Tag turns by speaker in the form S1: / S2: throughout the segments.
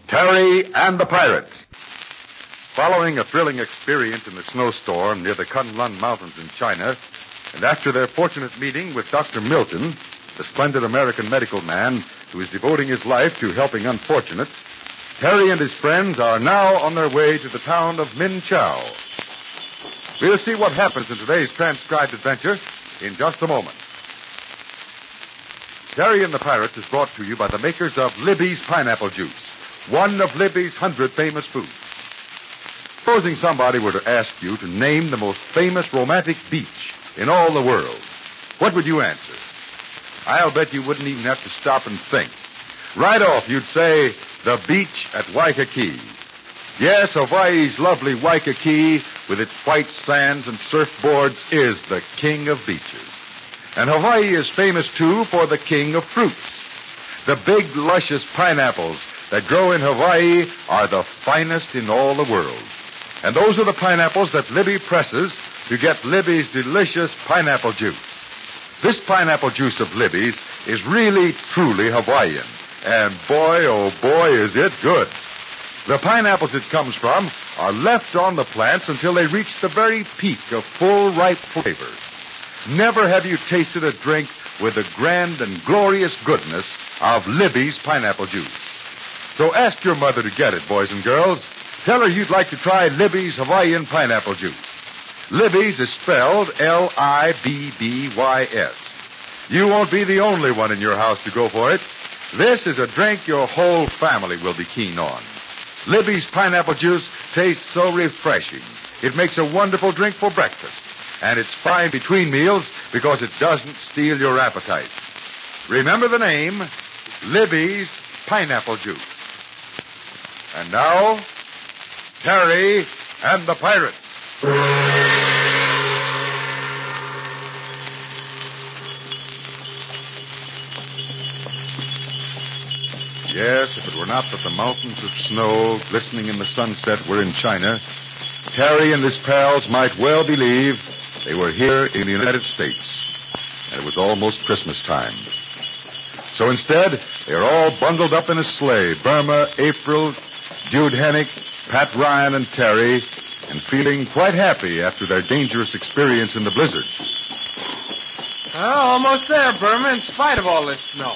S1: Terry and the Pirates. Following a thrilling experience in the snowstorm near the Kunlun Mountains in China, and after their fortunate meeting with Dr. Milton, the splendid American medical man who is devoting his life to helping unfortunates, Terry and his friends are now on their way to the town of Minchow. We'll see what happens in today's transcribed adventure in just a moment. Terry and the Pirates is brought to you by the makers of Libby's Pineapple Juice, one of Libby's 100 famous foods. Supposing somebody were to ask you to name the most famous romantic beach in all the world, what would you answer? I'll bet you wouldn't even have to stop and think. Right off, you'd say, the beach at Waikiki. Yes, Hawaii's lovely Waikiki, with its white sands and surfboards, is the king of beaches. And Hawaii is famous, too, for the king of fruits. The big, luscious pineapples that grow in Hawaii are the finest in all the world. And those are the pineapples that Libby presses to get Libby's delicious pineapple juice. This pineapple juice of Libby's is really, truly Hawaiian. And boy, oh boy, is it good. The pineapples it comes from are left on the plants until they reach the very peak of full, ripe flavor. Never have you tasted a drink with the grand and glorious goodness of Libby's pineapple juice. So ask your mother to get it, boys and girls. Tell her you'd like to try Libby's Hawaiian pineapple juice. Libby's is spelled L-I-B-B-Y-S. You won't be the only one in your house to go for it. This is a drink your whole family will be keen on. Libby's pineapple juice tastes so refreshing. It makes a wonderful drink for breakfast. And it's fine between meals because it doesn't steal your appetite. Remember the name, Libby's Pineapple Juice. And now, Terry and the Pirates. Yes, if it were not that the mountains of snow glistening in the sunset were in China, Terry and his pals might well believe they were here in the United States, and it was almost Christmas time. So instead, they're all bundled up in a sleigh, Burma, April, Jude Hennick, Pat Ryan, and Terry, and feeling quite happy after their dangerous experience in the blizzard.
S2: Well, almost there, Burma, in spite of all this snow.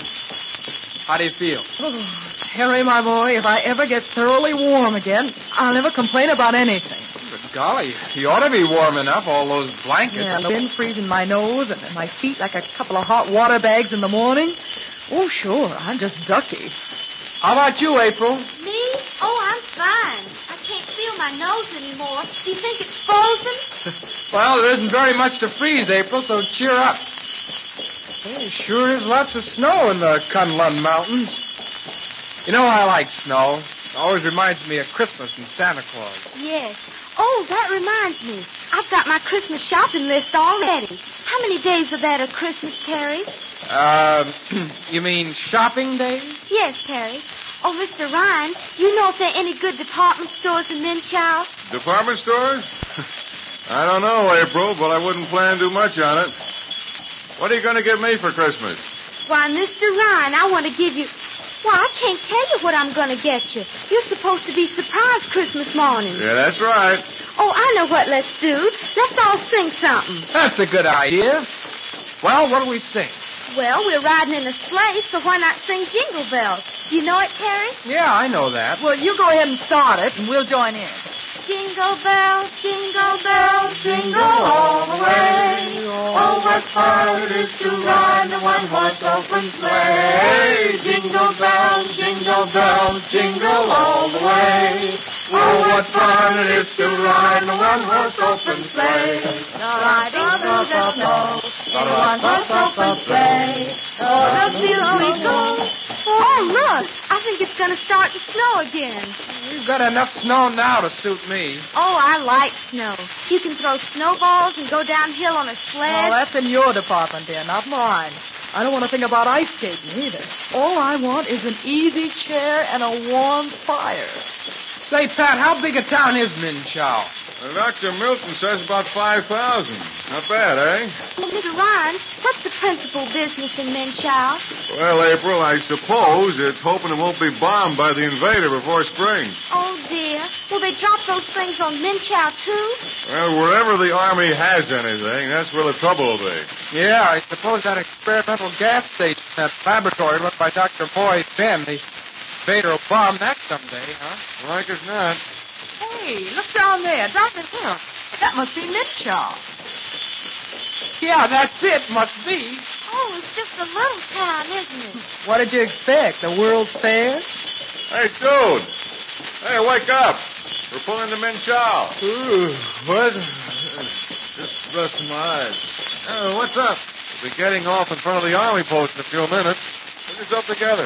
S2: How do you feel?
S3: Oh, Terry, my boy, if I ever get thoroughly warm again, I'll never complain about anything.
S2: But golly, you ought to be warm enough, all those blankets.
S3: Yeah, the wind freezing my nose and my feet like a couple of hot water bags in the morning. Oh, sure, I'm just ducky.
S2: How about you, April?
S4: Me? Oh, I'm fine. I can't feel my nose anymore. Do you think it's frozen?
S2: Well, there isn't very much to freeze, April, so cheer up. There sure is lots of snow in the Kunlun Mountains. You know, I like snow. It always reminds me of Christmas and Santa Claus.
S4: Yes. Oh, that reminds me. I've got my Christmas shopping list already. How many days of that are Christmas, Terry?
S2: You mean shopping days?
S4: Yes, Terry. Oh, Mr. Ryan, do you know if there are any good department stores in Minchow?
S1: Department stores? I don't know, April, but I wouldn't plan too much on it. What are you going to give me for Christmas?
S4: Why, Mr. Ryan, I want to give you... Why, I can't tell you what I'm going to get you. You're supposed to be surprised Christmas morning.
S1: Yeah, that's right.
S4: Oh, I know what let's do. Let's all sing something.
S2: That's a good idea. Well, what do we sing?
S4: Well, we're riding in a sleigh, so why not sing Jingle Bells? Do you know it, Terry?
S2: Yeah, I know that.
S3: Well, you go ahead and start it, and we'll join in.
S4: Jingle bells, jingle all the way. Oh, what fun it is to ride in a one-horse open sleigh. Jingle bells, jingle all the way. Oh, what fun it is to ride in a one-horse open sleigh. Riding through the snow in a one-horse open sleigh. Oh, the fields we go. Oh, look, I think it's going to start to snow again.
S2: We've got enough snow now to suit me.
S4: Oh, I like snow. You can throw snowballs and go downhill on a sled.
S3: Oh, that's in your department, dear, not mine. I don't want to think about ice skating either. All I want is an easy chair and a warm fire.
S2: Say, Pat, how big a town is Minchow?
S5: Dr. Milton says about 5,000. Not bad, eh?
S4: Well, Mr. Ryan, what's the principal business in Minchow?
S5: Well, April, I suppose it's hoping it won't be bombed by the invader before spring.
S4: Oh, dear. Will they drop those things on Minchow, too?
S5: Well, wherever the Army has anything, that's where the trouble will be.
S2: Yeah, I suppose that experimental gas station, that laboratory run by Dr. Boyd Ben, the invader will bomb that someday, huh?
S5: Like as not.
S3: Hey, look down there. Down the hill. That must be Mitchell.
S2: Yeah, that's it. Must be.
S4: Oh, it's just a little town, isn't it?
S3: What did you expect? The World's Fair?
S5: Hey, dude. Hey, wake up. We're pulling to Minchow.
S6: Ooh, what? Just resting my eyes.
S5: Oh, what's up? We'll be getting off in front of the Army post in a few minutes. Put yourself together.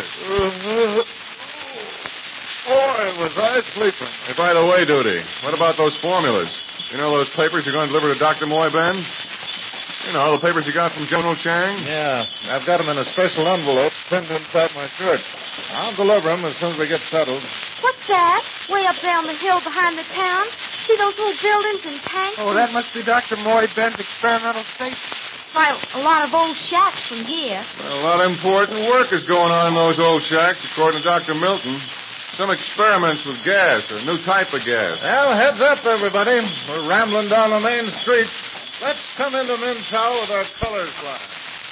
S6: Boy, was I sleeping.
S5: Hey, by the way, Duty, what about those formulas? You know those papers you're going to deliver to Dr. Moy Ben? You know, the papers you got from General Chang?
S6: Yeah, I've got them in a special envelope pinned inside my shirt. I'll deliver them as soon as we get settled.
S4: What's that? Way up there on the hill behind the town? See those old buildings and tanks?
S2: Oh, that must be Dr. Moy Ben's experimental station.
S4: Well, a lot of old shacks from here.
S5: Well, a lot of important work is going on in those old shacks, according to Dr. Milton. Some experiments with gas, or a new type of gas.
S6: Well, heads up, everybody. We're rambling down the main street. Let's come into Minchow with our colors flying.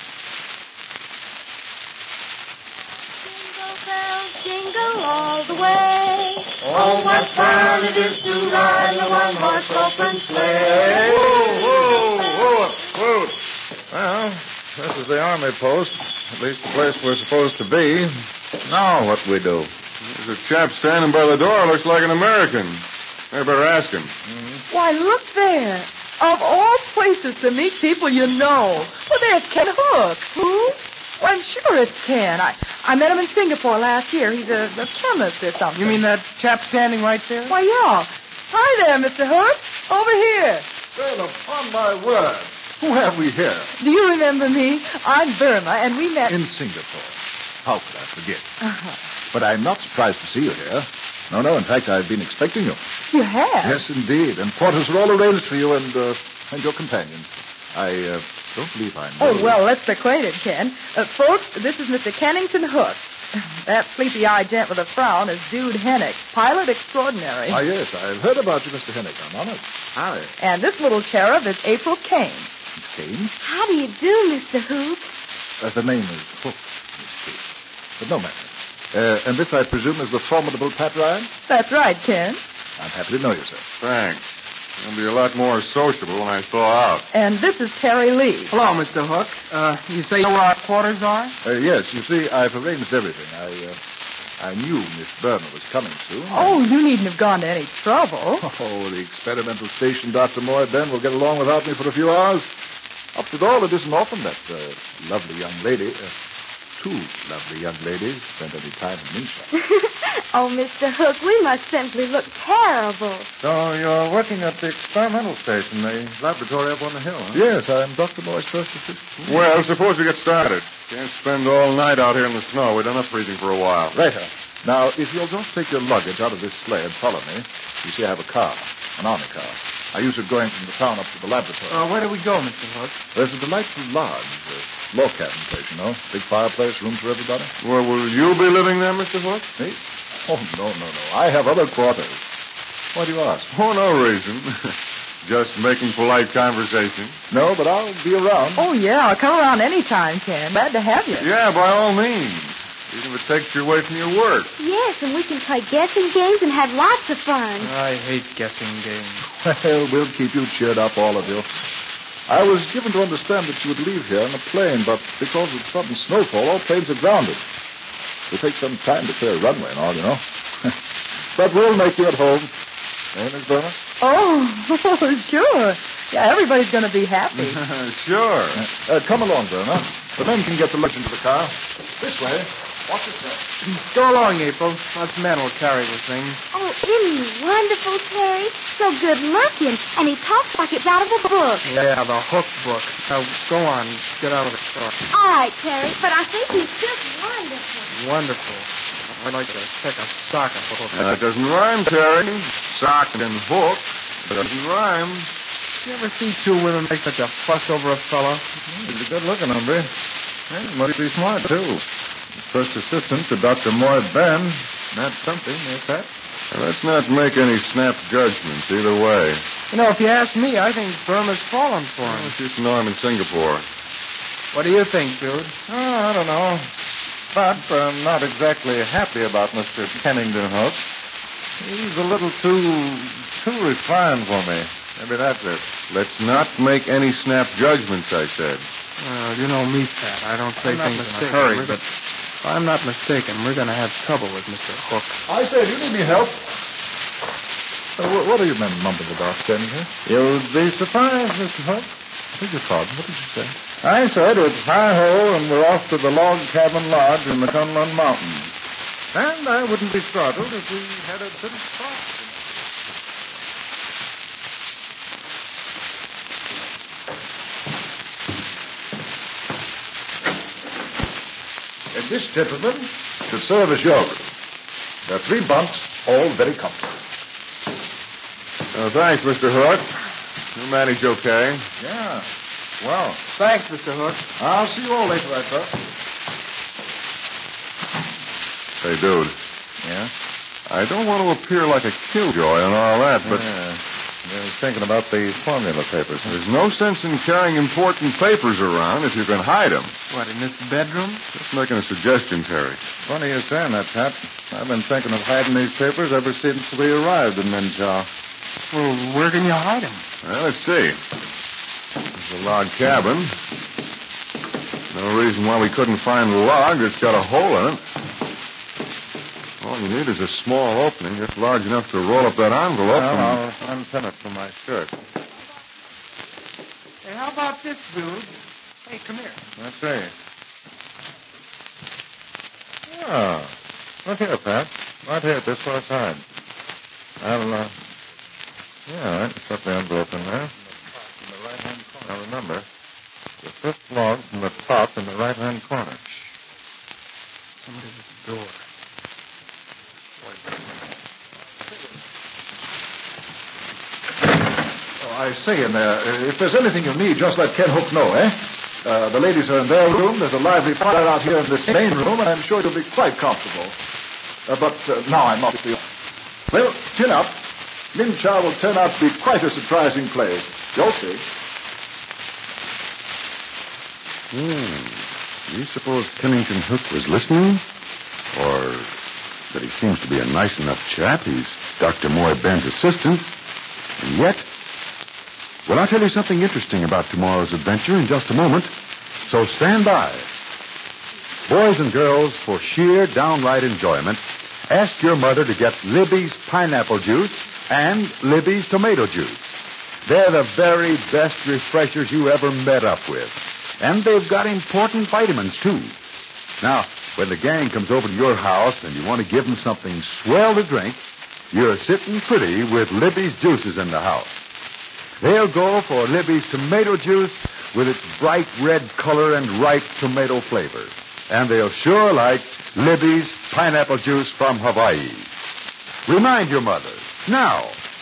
S4: Jingle bells, jingle all the way.
S7: Oh, what fun it is to ride in a one-horse open sleigh.
S6: Whoa. Well, this is the Army post. At least the place we're supposed to be. Now what we do?
S5: There's a chap standing by the door. Looks like an American. I better ask him.
S3: Why, look there. Of all places to meet people you know. Well, there's Ken Hook. Who? Well, I'm sure it's Ken. I met him in Singapore last year. He's a chemist or something.
S2: You mean that chap standing right there?
S3: Why, yeah. Hi there, Mr. Hook. Over here.
S6: Well, upon my word. Who have we here?
S3: Do you remember me? I'm Burma, and we met...
S8: In Singapore. How could I forget? But I'm not surprised to see you here. No, in fact, I've been expecting you.
S3: You have?
S8: Yes, indeed. And quarters are all arranged for you and your companions. I don't believe I'm...
S3: Oh, well, let's be acquainted, Ken. Folks, this is Mr. Kennington Hook. That sleepy-eyed gent with a frown is Dude Hennick, pilot extraordinary.
S8: Ah, yes, I've heard about you, Mr. Hennick. I'm honored.
S6: Howdy.
S3: And this little cherub is April Kane.
S8: Kane?
S4: How do you do, Mr. Hoop?
S8: The name is Hook, Miss Kane. But no matter. And this, I presume, is the formidable Pat Ryan?
S3: That's right, Ken.
S8: I'm happy to know you, sir.
S5: Thanks. You'll be a lot more sociable when I thaw out.
S3: And this is Terry Lee.
S2: Hello, Mr. Hook. You say you know where our quarters are?
S8: Yes, you see, I've arranged everything. I knew Miss Burma was coming soon.
S3: Oh, you needn't have gone to any trouble.
S8: Oh, the experimental station, Dr. Moy Ben, will get along without me for a few hours. After all, it isn't often that lovely young lady, two lovely young ladies, spend any time in Minchow.
S4: Oh, Mr. Hook, we must simply look terrible.
S6: So you're working at the experimental station, the laboratory up on the hill, huh?
S8: Yes, I'm Dr. Moy's first assistant.
S5: Well, suppose we get started. Can't spend all night out here in the snow. We've done enough freezing for a while.
S8: Later. Now, if you'll just take your luggage out of this sleigh and follow me, you see I have a car, an army car. I use it going from the town up to the laboratory.
S2: Where do we go, Mr. Hook?
S8: There's a delightful lodge, a log cabin place, you know. Big fireplace, room for everybody.
S5: Well, will you be living there, Mr. Hook?
S8: Me? Oh, no. I have other quarters. Why do you ask?
S5: Oh, no reason. Just making polite conversation.
S8: No, but I'll be around.
S3: Oh, yeah. Come around anytime, Ken. Glad to have you.
S5: Yeah, by all means. Even if it takes you away from your work.
S4: Yes, and we can play guessing games and have lots of fun.
S2: I hate guessing games.
S8: Well, we'll keep you cheered up, all of you. I was given to understand that you would leave here in a plane, but because of sudden snowfall, all planes are grounded. It will take some time to clear a runway and all, you know. But we'll make you at home. Eh, Miss Burma?
S3: Oh, sure. Yeah, everybody's going to be happy.
S5: Sure.
S8: Come along, Burma. The men can get the luggage into the car. This way. Watch it, sir.
S2: Go along, April. Us men will carry the things.
S4: Oh, isn't he wonderful, Terry? So good looking, and he talks like it's out of a book.
S2: Yeah, the Hook book. Now, go on. Get out of the car.
S4: All right, Terry, but I think he's just wonderful.
S2: Wonderful. I'd like to pick a sock off a Hook.
S5: That doesn't rhyme, Terry. Sock and hook. Doesn't rhyme.
S2: You ever see two women make such a fuss over a fellow?
S6: He's a good-looking hombre. And he must be smart, too. First assistant to Dr. Moy Ben. That's something, is that?
S5: Now, let's not make any snap judgments either way.
S2: You know, if you ask me, I think Burma's fallen for him.
S5: She used to know him in Singapore.
S2: What do you think, dude?
S6: Oh, I don't know. But I'm not exactly happy about Mr. Kennington Hook. He's a little too refined for me. Maybe that's it.
S5: Let's not make any snap judgments, I said.
S2: Well, you know me, Pat. I don't say
S3: I'm not
S2: things in a
S3: mistaken.
S2: hurry, but if I'm not mistaken, we're going to have trouble with Mr. Hook.
S8: I say, do you need any help? What are you men mumbling about standing here?
S6: You'll be surprised, Mr. Hook.
S8: Beg your pardon. What did you say?
S6: I said it's high-ho, and we're off to the log cabin lodge in the Kunlun Mountains. And I wouldn't be startled if we had a bit of talk.
S8: And this, gentlemen, should serve as your room. There are 3 bunks, all very comfortable.
S5: Thanks, Mr. Hook. You managed okay.
S6: Yeah. Well,
S2: Thanks, Mr. Hook.
S8: I'll see you all later, I trust.
S5: Hey, dude.
S6: yeah?
S5: I don't want to appear like a killjoy and all that, but
S6: I was thinking about the formula papers.
S5: there's no sense in carrying important papers around if you can hide them.
S2: What, in this bedroom?
S5: Just making a suggestion, Terry.
S6: Funny you're saying that, Pat. I've been thinking of hiding these papers ever since we arrived in Minchow.
S2: Well, where can you hide them?
S5: Well, let's see. There's a log cabin. No reason why we couldn't find the log that's got a hole in it. All you need is a small opening, just large enough to roll up that envelope.
S6: Well,
S5: and...
S6: I'll unpin it from my shirt.
S2: Hey, how about this, dude? Hey, come here.
S6: Let's see. Oh, look here, Pat. Right here at this far side. All right, slip the envelope in there. In the right-hand corner. Now remember, the 5th log from the top in the right-hand corner.
S2: Somebody's at the door.
S8: Oh, I say in there, if there's anything you need, just let Ken Hook know, eh? The ladies are in their room. There's a lively fire out here in this main room, and I'm sure you'll be quite comfortable. But now I'm off the... Well, chin up. Minchow will turn out to be quite a surprising place. You'll see.
S1: Do you suppose Kennington Hook was listening? Or that he seems to be a nice enough chap? He's Dr. Moy Ben's assistant. And yet... Well, I'll tell you something interesting about tomorrow's adventure in just a moment. So stand by. Boys and girls, for sheer downright enjoyment, ask your mother to get Libby's pineapple juice and Libby's tomato juice. They're the very best refreshers you ever met up with. And they've got important vitamins, too. Now, when the gang comes over to your house and you want to give them something swell to drink, you're sitting pretty with Libby's juices in the house. They'll go for Libby's tomato juice with its bright red color and ripe tomato flavor. And they'll sure like Libby's pineapple juice from Hawaii. Remind your mother, now.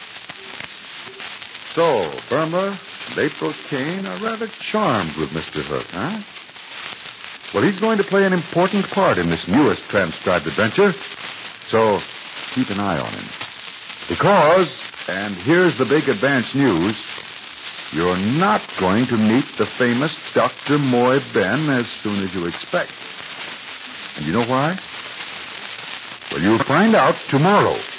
S1: So, Burma and April Kane are rather charmed with Mr. Hook, huh? Well, he's going to play an important part in this newest transcribed adventure, so keep an eye on him. Because, and here's the big advance news, you're not going to meet the famous Dr. Moy Ben as soon as you expect. And you know why? Well, you'll find out tomorrow.